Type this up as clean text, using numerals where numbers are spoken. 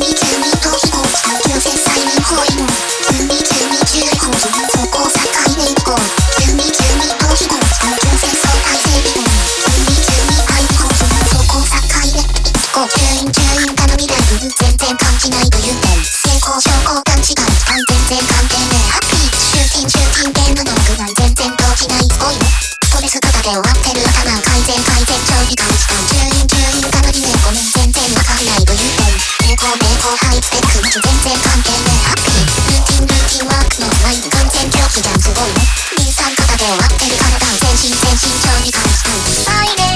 に急にと飛行した急接再任ホイーン急に注意報知そこを境で一行急にと飛行した急接相対整備音急に愛報知そこを境で一行注意他の未来全然感じないという点成功証拠勘違い全然関係ねえハッピーシューティンゲームの具合全然動じないすごいねストレスただで終わってる頭改善長期間時間注意他の理念ごめん全然わかんないという点名工ハイスペックマジ全然関係ねえハッピールーティンワークのスライム完全狂気じゃんすごいね B さん肩で終わってる体全身長時間時間